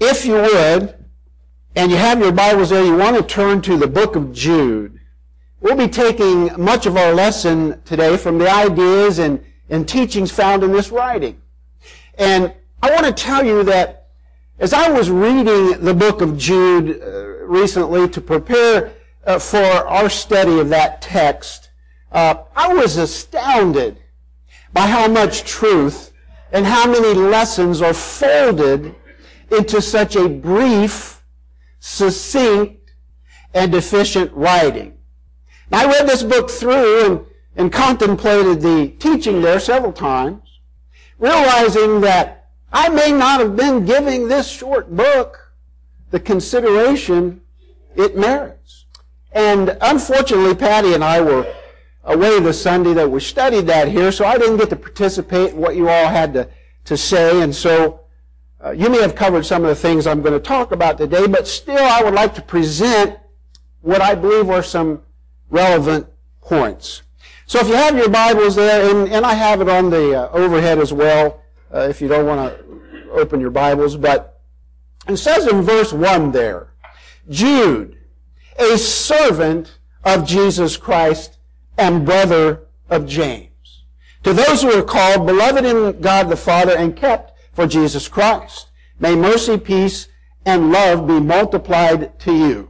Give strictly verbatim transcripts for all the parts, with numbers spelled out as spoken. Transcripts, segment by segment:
if you would, and you have your Bibles there, you want to turn to the book of Jude. We'll be taking much of our lesson today from the ideas and, and teachings found in this writing. And I want to tell you that as I was reading the book of Jude uh, recently to prepare uh, for our study of that text, uh, I was astounded by how much truth and how many lessons are folded into such a brief, succinct, and efficient writing. Now, I read this book through and, and contemplated the teaching there several times, realizing that I may not have been giving this short book the consideration it merits. And unfortunately, Patty and I were away the Sunday that we studied that here, so I didn't get to participate in what you all had to, to say, and so uh, you may have covered some of the things I'm going to talk about today, but still I would like to present what I believe are some relevant points. So if you have your Bibles there, and, and I have it on the uh, overhead as well, uh, if you don't want to open your Bibles, but it says in verse one there, Jude, a servant of Jesus Christ and brother of James, to those who are called, beloved in God the Father, and kept for Jesus Christ, may mercy, peace, and love be multiplied to you.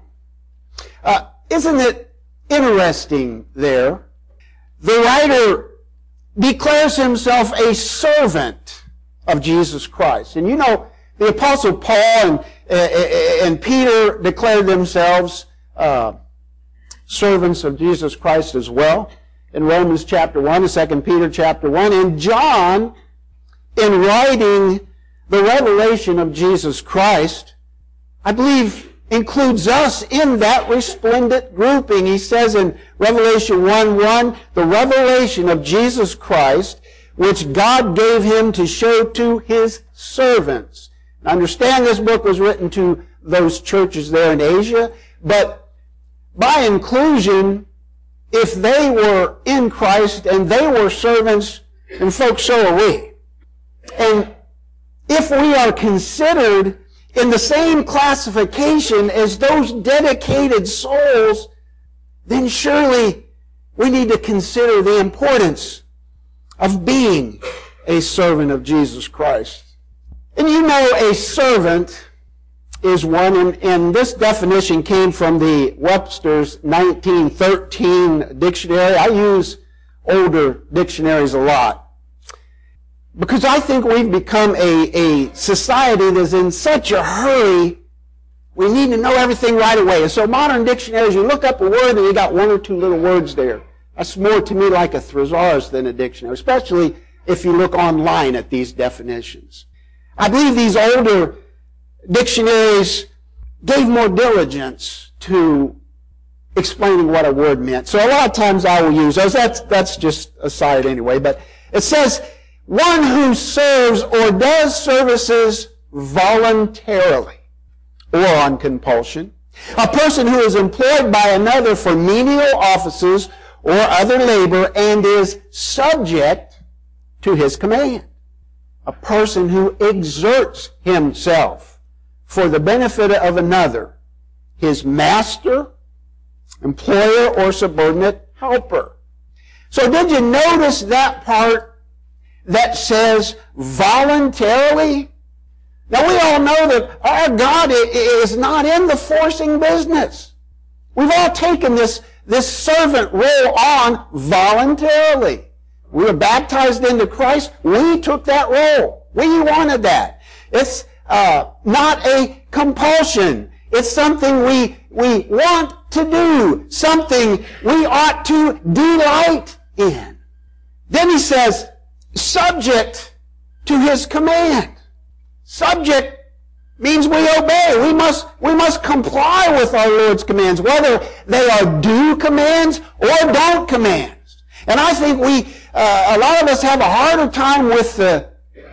Uh, isn't it interesting there? The writer declares himself a servant of Jesus Christ. And you know, the Apostle Paul and, uh, and Peter declared themselves uh, servants of Jesus Christ as well, in Romans chapter one and Second Peter chapter one. And John, in writing the revelation of Jesus Christ, I believe includes us in that resplendent grouping. He says in Revelation one one, the revelation of Jesus Christ, which God gave him to show to his servants. Now, understand this book was written to those churches there in Asia, but by inclusion, if they were in Christ and they were servants, and folks, so are we. And if we are considered in the same classification as those dedicated souls, then surely we need to consider the importance of being a servant of Jesus Christ. And you know, a servant is one, and, and this definition came from the Webster's nineteen thirteen dictionary. I use older dictionaries a lot, because I think we've become a, a society that's in such a hurry, we need to know everything right away. And so modern dictionaries, you look up a word and you got one or two little words there. That's more to me like a thesaurus than a dictionary, especially if you look online at these definitions. I believe these older dictionaries gave more diligence to explaining what a word meant. So a lot of times I will use those. That's, that's just aside anyway. But it says, one who serves or does services voluntarily or on compulsion. A person who is employed by another for menial offices or other labor and is subject to his command. A person who exerts himself for the benefit of another, his master, employer, or subordinate helper. So did you notice that part that says voluntarily? Now we all know that our God is not in the forcing business. We've all taken this, this servant role on voluntarily. We were baptized into Christ. We took that role. We wanted that. It's uh, not a compulsion. It's something we, we want to do. Something we ought to delight in. Then he says, subject to his command. Subject means we obey. We must, we must comply with our Lord's commands, whether they are due commands or don't commands. And I think we, uh, a lot of us have a harder time with the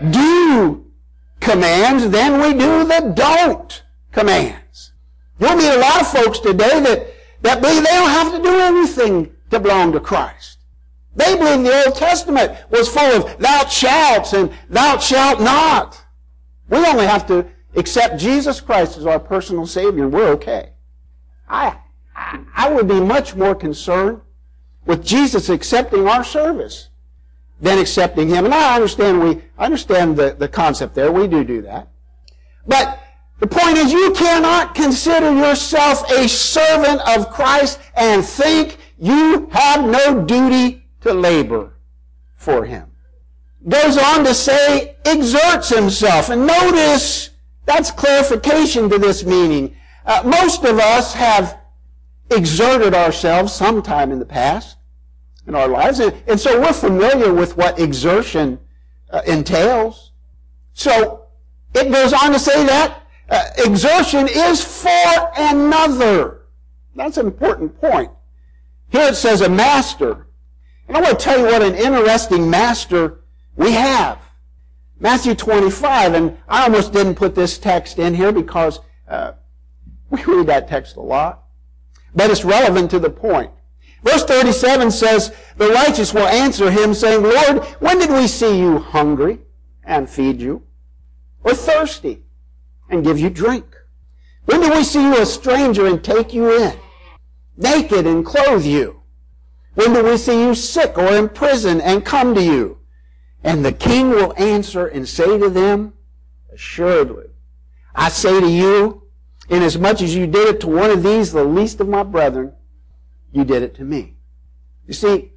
do commands than we do the don't commands. You'll meet a lot of folks today that, that believe they don't have to do anything to belong to Christ. They believe the Old Testament was full of thou shalt and thou shalt not. We only have to accept Jesus Christ as our personal Savior, and we're okay. I, I, I would be much more concerned with Jesus accepting our service than accepting Him. And I understand we I understand the, the concept there. We do do that. But the point is, you cannot consider yourself a servant of Christ and think you have no duty to labor for Him. Goes on to say, exerts himself. And notice, that's clarification to this meaning. Uh, most of us have exerted ourselves sometime in the past in our lives. And, and so we're familiar with what exertion uh, entails. So it goes on to say that uh, exertion is for another. That's an important point. Here it says a master. And I want to tell you what an interesting master we have. Matthew twenty-five, and I almost didn't put this text in here because uh, we read that text a lot. But it's relevant to the point. Verse thirty-seven says, the righteous will answer him, saying, Lord, when did we see you hungry and feed you? Or thirsty and give you drink? When did we see you a stranger and take you in? Naked and clothe you? When did we see you sick or in prison and come to you? And the king will answer and say to them, assuredly, I say to you, inasmuch as you did it to one of these, the least of my brethren, you did it to me. You see,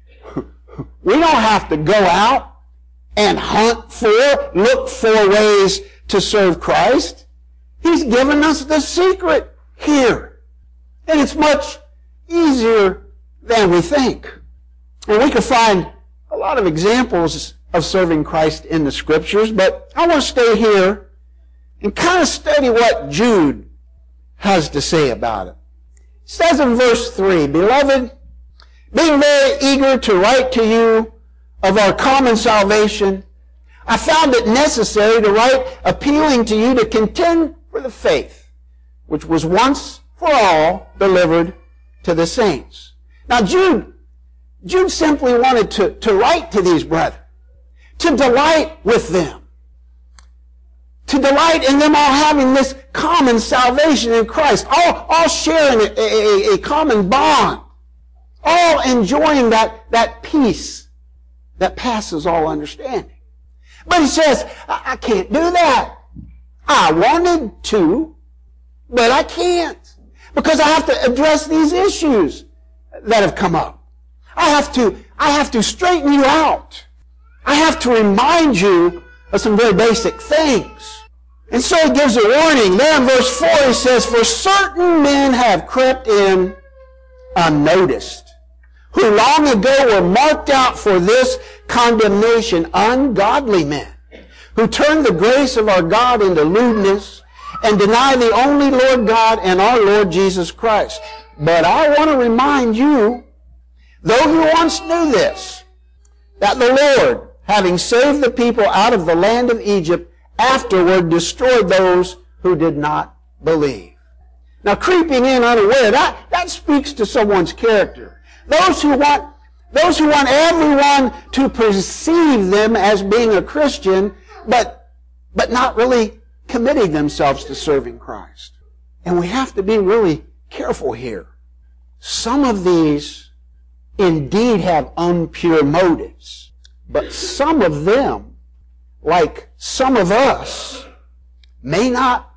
we don't have to go out and hunt for, look for ways to serve Christ. He's given us the secret here. And it's much easier than we think. And we can find a lot of examples of serving Christ in the Scriptures, but I want to stay here and kind of study what Jude has to say about it. It says in verse three, Beloved, being very eager to write to you of our common salvation, I found it necessary to write appealing to you to contend for the faith, which was once for all delivered to the saints. Now Jude, Jude simply wanted to, to write to these brethren, to delight with them, to delight in them all having this common salvation in Christ, all, all sharing a, a, a common bond, all enjoying that, that peace that passes all understanding. But he says, I, I can't do that. I wanted to, but I can't, because I have to address these issues that have come up. I have to, I have to straighten you out. I have to remind you of some very basic things. And so he gives a warning. There in verse four he says, For certain men have crept in unnoticed, who long ago were marked out for this condemnation, ungodly men, who turn the grace of our God into lewdness and deny the only Lord God and our Lord Jesus Christ. But I want to remind you, though you once knew this, that the Lord, having saved the people out of the land of Egypt, afterward destroyed those who did not believe. Now, creeping in unaware, that, that speaks to someone's character. Those who want, those who want everyone to perceive them as being a Christian, but, but not really committing themselves to serving Christ. And we have to be really careful here. Some of these indeed have impure motives, but some of them, like some of us, may not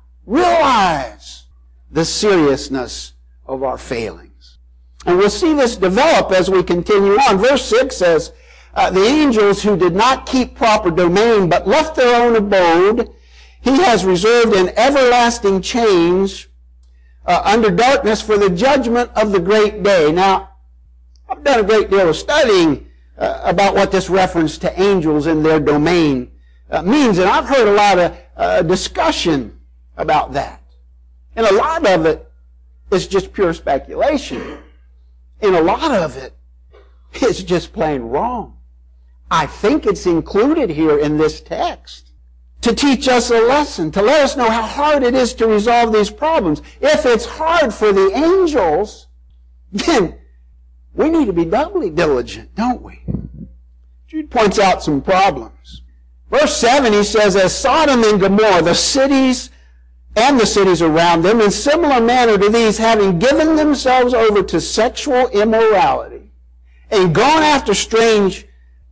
realize the seriousness of our failings. And we'll see this develop as we continue on. Verse six says, uh, the angels who did not keep proper domain but left their own abode, he has reserved in everlasting chains uh, under darkness for the judgment of the great day. Now, I've done a great deal of studying uh, about what this reference to angels in their domain uh, means, and I've heard a lot of uh, discussion about that. And a lot of it is just pure speculation. And a lot of it is just plain wrong. I think it's included here in this text to teach us a lesson, to let us know how hard it is to resolve these problems. If it's hard for the angels, then we need to be doubly diligent, don't we? Jude points out some problems. Verse seven, he says, as Sodom and Gomorrah, the cities and the cities around them, in similar manner to these, having given themselves over to sexual immorality and gone after strange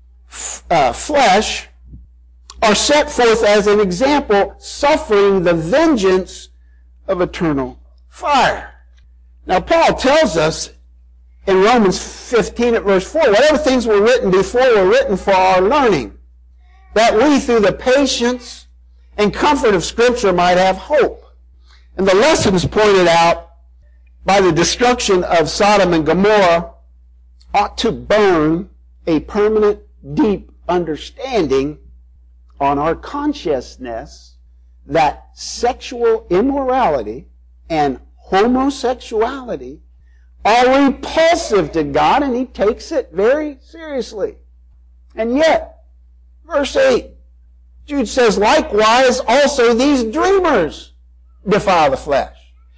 uh, flesh, are set forth as an example, suffering the vengeance of eternal fire. Now, Paul tells us in Romans fifteen at verse four, whatever things were written before were written for our learning, that we through the patience and comfort of Scripture might have hope. And the lessons pointed out by the destruction of Sodom and Gomorrah ought to burn a permanent, deep understanding on our consciousness that sexual immorality and homosexuality are repulsive to God, and He takes it very seriously. And yet, verse eight, Jude says, likewise also these dreamers defile the flesh,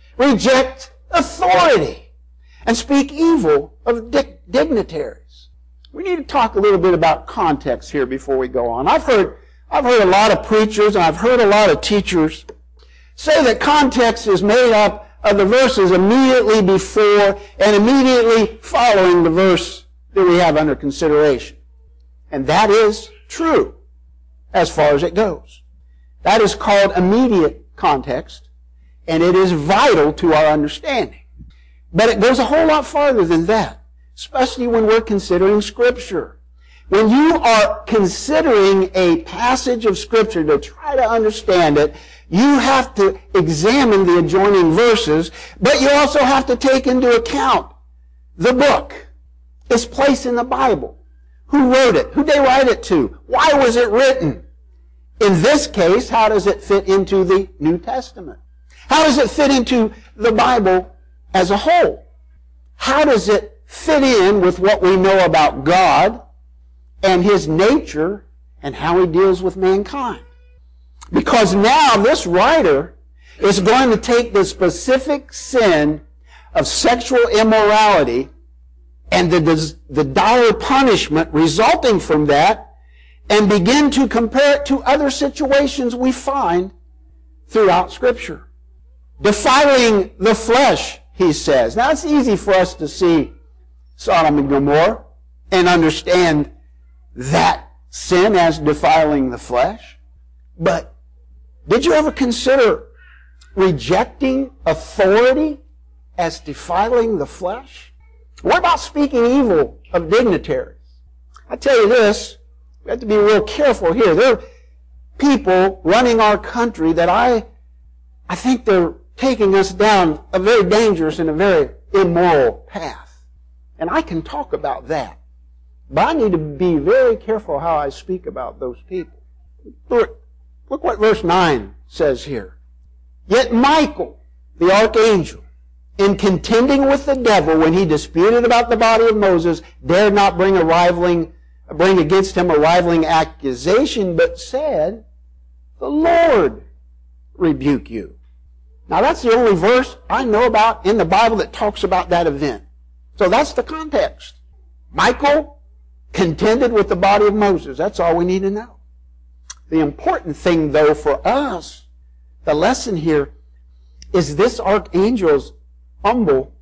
reject authority, and speak evil of dig- dignitaries. We need to talk a little bit about context here before we go on. I've heard, I've heard a lot of preachers and I've heard a lot of teachers say that context is made up of the verses immediately before and immediately following the verse that we have under consideration. And that is true as far as it goes. That is called immediate context, and it is vital to our understanding. But it goes a whole lot farther than that, especially when we're considering Scripture. When you are considering a passage of Scripture to try to understand it, you have to examine the adjoining verses, but you also have to take into account the book, its place in the Bible. Who wrote it? Who did they write it to? Why was it written? In this case, how does it fit into the New Testament? How does it fit into the Bible as a whole? How does it fit in with what we know about God and His nature and how He deals with mankind? Because now this writer is going to take the specific sin of sexual immorality and the, the dire punishment resulting from that and begin to compare it to other situations we find throughout Scripture. Defiling the flesh, he says. Now it's easy for us to see Sodom and Gomorrah and understand that sin as defiling the flesh. But did you ever consider rejecting authority as defiling the flesh? What about speaking evil of dignitaries? I tell you this, we have to be real careful here. There are people running our country that I, I think they're taking us down a very dangerous and a very immoral path. And I can talk about that. But I need to be very careful how I speak about those people. Look, look what verse nine says here. Yet Michael, the archangel, in contending with the devil when he disputed about the body of Moses, dared not bring a rivaling, bring against him a rivaling accusation, but said, the Lord rebuke you. Now that's the only verse I know about in the Bible that talks about that event. So that's the context. Michael contended with the body of Moses. That's all we need to know. The important thing, though, for us, the lesson here, is this archangel's humble,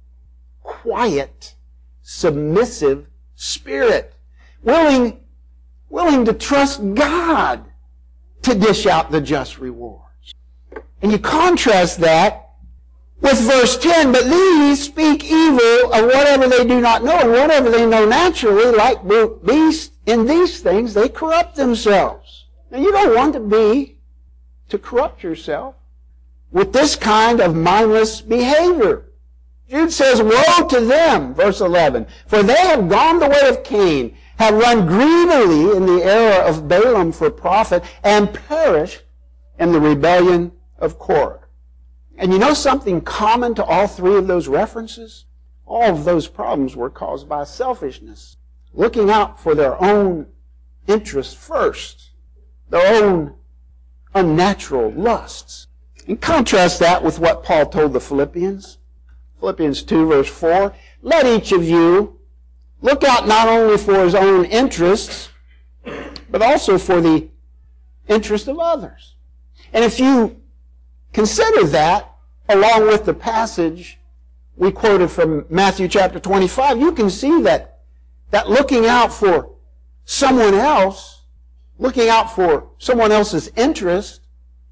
quiet, submissive spirit, willing, willing to trust God to dish out the just rewards. And you contrast that with verse ten, but these speak evil of whatever they do not know, and whatever they know naturally, like beasts, in these things they corrupt themselves. Now you don't want to be, to corrupt yourself with this kind of mindless behavior. Jude says, woe to them, verse eleven, for they have gone the way of Cain, have run greedily in the error of Balaam for profit, and perished in the rebellion of Korah. And you know something common to all three of those references? All of those problems were caused by selfishness, looking out for their own interests first, their own unnatural lusts. And contrast that with what Paul told the Philippians. Philippians two, verse four, let each of you look out not only for his own interests, but also for the interest of others. And if you consider that along with the passage we quoted from Matthew chapter twenty-five, you can see that, that looking out for someone else, looking out for someone else's interest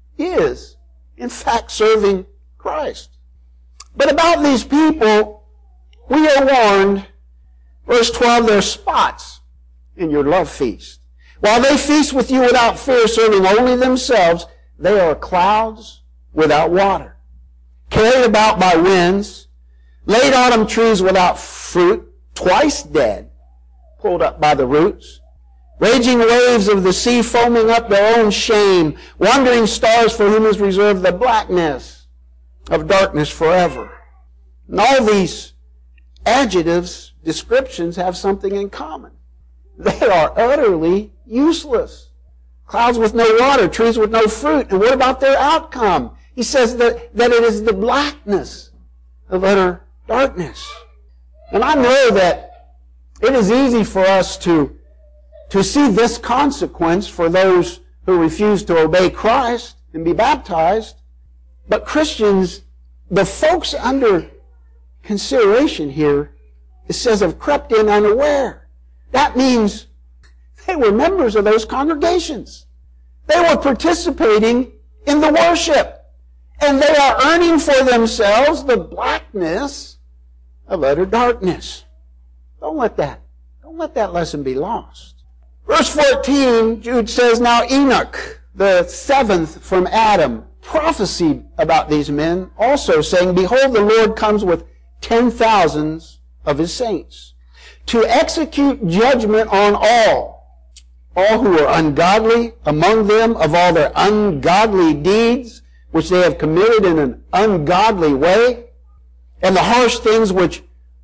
is, in fact, serving Christ. But about these people, we are warned, verse twelve, there are spots in your love feast. While they feast with you without fear, serving only themselves, they are clouds without water, carried about by winds, late autumn trees without fruit, twice dead, pulled up by the roots, raging waves of the sea foaming up their own shame, wandering stars for whom is reserved the blackness of darkness forever. And all these adjectives, descriptions, have something in common. They are utterly useless. Clouds with no water, trees with no fruit. And what about their outcome? He says that, that it is the blackness of utter darkness. And I know that it is easy for us to, to see this consequence for those who refuse to obey Christ and be baptized. But Christians, the folks under consideration here, it says, have crept in unaware. That means they were members of those congregations. They were participating in the worship. And they are earning for themselves the blackness of utter darkness. Don't let that, don't let that lesson be lost. Verse fourteen, Jude says, Now Enoch, the seventh from Adam, prophesied about these men, also saying, Behold, the Lord comes with ten thousands of his saints, to execute judgment on all, all who are ungodly among them, of all their ungodly deeds, which they have committed in an ungodly way, and the harsh things which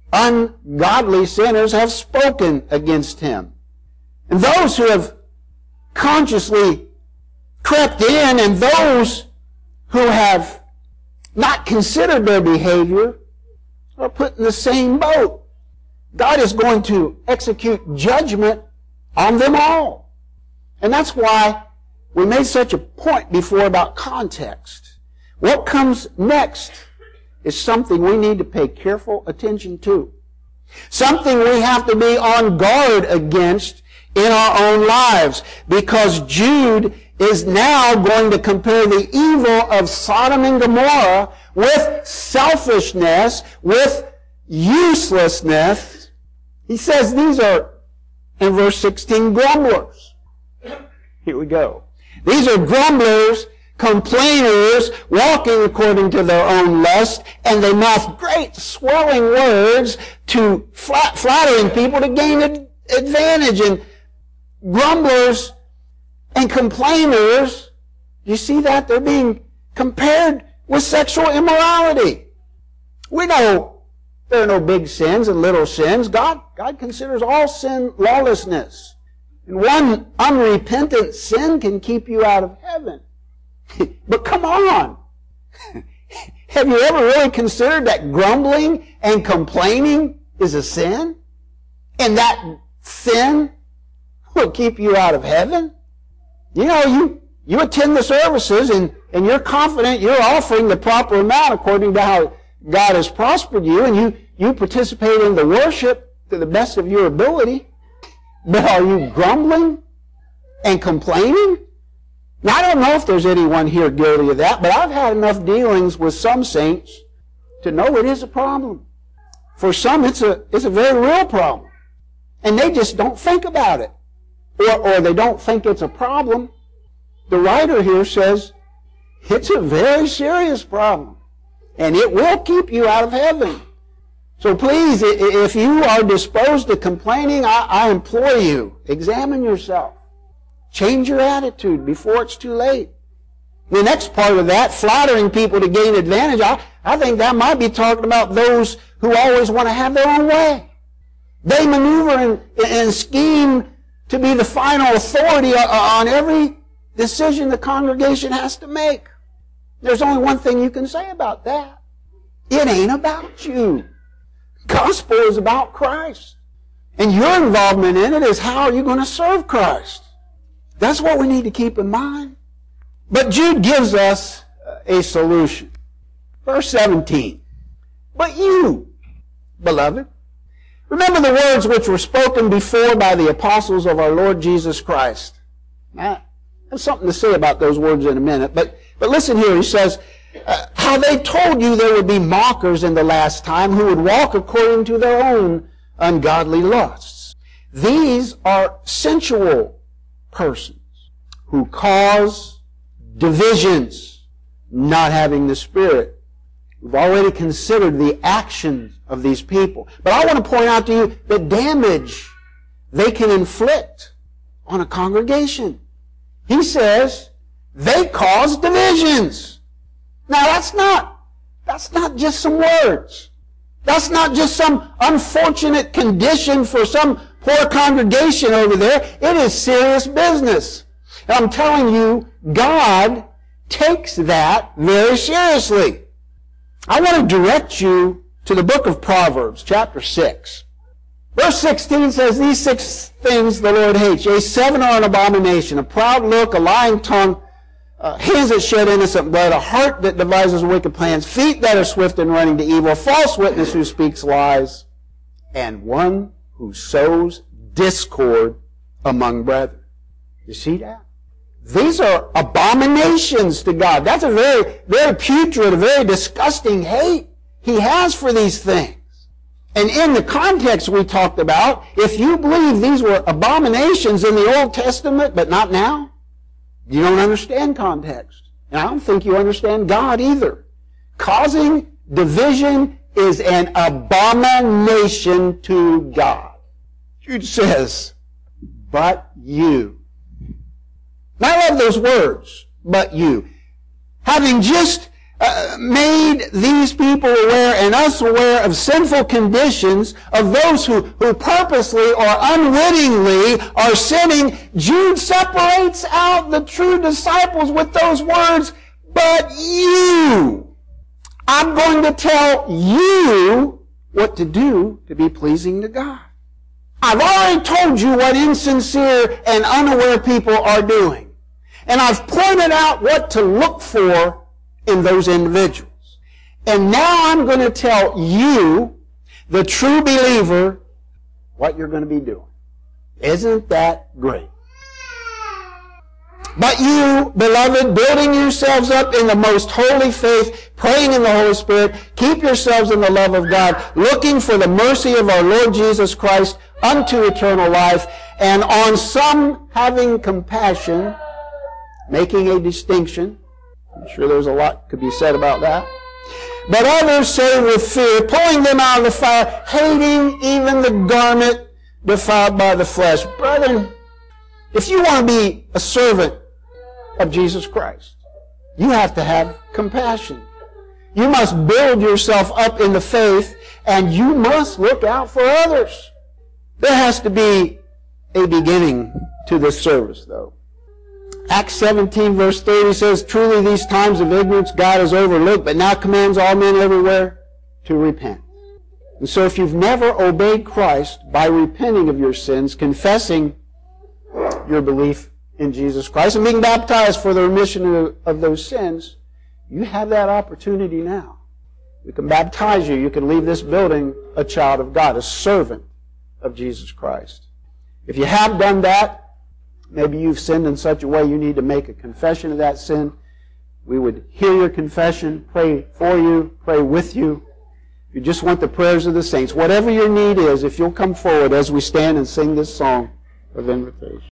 ungodly sinners have spoken against him. And those who have consciously crept in, and those who have not considered their behavior, are put in the same boat. God is going to execute judgment on them all. And that's why we made such a point before about context. What comes next is something we need to pay careful attention to. Something we have to be on guard against in our own lives. Because Jude is now going to compare the evil of Sodom and Gomorrah with selfishness, with uselessness. He says these are, in verse sixteen, grumblers. Here we go. These are grumblers, complainers, walking according to their own lust, and they mouth great swelling words to flat, flattering people to gain an advantage. And grumblers and complainers, you see that? They're being compared with sexual immorality. We know there are no big sins and little sins. God, God considers all sin lawlessness. And one unrepentant sin can keep you out of heaven. But come on. Have you ever really considered that grumbling and complaining is a sin? And that sin will keep you out of heaven? You know, you, you attend the services and, and you're confident you're offering the proper amount according to how God has prospered you, and you, you participate in the worship to the best of your ability. But are you grumbling and complaining? Now, I don't know if there's anyone here guilty of that, but I've had enough dealings with some saints to know it is a problem. For some, it's a, it's a very real problem. And they just don't think about it. Or, or they don't think it's a problem. The writer here says it's a very serious problem. And it will keep you out of heaven. So please, if you are disposed to complaining, I, I implore you, examine yourself. Change your attitude before it's too late. The next part of that, flattering people to gain advantage, I, I think that might be talking about those who always want to have their own way. They maneuver and, and scheme to be the final authority on every decision the congregation has to make. There's only one thing you can say about that. It ain't about you. Gospel is about Christ. And your involvement in it is how are you going to serve Christ. That's what we need to keep in mind. But Jude gives us a solution. Verse seventeen. But you, beloved, remember the words which were spoken before by the apostles of our Lord Jesus Christ. Now, I have something to say about those words in a minute, but, but listen here. He says, uh, how they told you there would be mockers in the last time who would walk according to their own ungodly lusts. These are sensual persons who cause divisions, not having the Spirit. We've already considered the actions of these people. But I want to point out to you the damage they can inflict on a congregation. He says they cause divisions. Now that's not, that's not just some words. That's not just some unfortunate condition for some poor congregation over there. It is serious business. And I'm telling you, God takes that very seriously. I want to direct you to the book of Proverbs, chapter six. Verse sixteen says, these six things the Lord hates. Yea, seven are an abomination: a proud look, a lying tongue, uh, hands that shed innocent blood, a heart that devises wicked plans, feet that are swift in running to evil, a false witness who speaks lies, and one who sows discord among brethren. You see that? These are abominations to God. That's a very, very putrid, a very disgusting hate He has for these things. And in the context we talked about, if you believe these were abominations in the Old Testament, but not now, you don't understand context. And I don't think you understand God either. Causing division is an abomination to God. Jude says, but you. I love those words, but you. Having just uh, made these people aware and us aware of sinful conditions of those who, who purposely or unwittingly are sinning, Jude separates out the true disciples with those words, but you. I'm going to tell you what to do to be pleasing to God. I've already told you what insincere and unaware people are doing. And I've pointed out what to look for in those individuals. And now I'm going to tell you, the true believer, what you're going to be doing. Isn't that great? But you, beloved, building yourselves up in the most holy faith, praying in the Holy Spirit, keep yourselves in the love of God, looking for the mercy of our Lord Jesus Christ unto eternal life, and on some having compassion, making a distinction. I'm sure there's a lot could be said about that. But others say with fear, pulling them out of the fire, hating even the garment defiled by the flesh. Brethren, if you want to be a servant of Jesus Christ, you have to have compassion. You must build yourself up in the faith, and you must look out for others. There has to be a beginning to this service, though. Acts seventeen, verse thirty says, truly these times of ignorance God has overlooked, but now commands all men everywhere to repent. And so if you've never obeyed Christ by repenting of your sins, confessing your belief in Jesus Christ, and being baptized for the remission of, of those sins, you have that opportunity now. We can baptize you. You can leave this building a child of God, a servant of Jesus Christ. If you have done that, maybe you've sinned in such a way you need to make a confession of that sin. We would hear your confession, pray for you, pray with you. If you just want the prayers of the saints, whatever your need is, if you'll come forward as we stand and sing this song of invitation.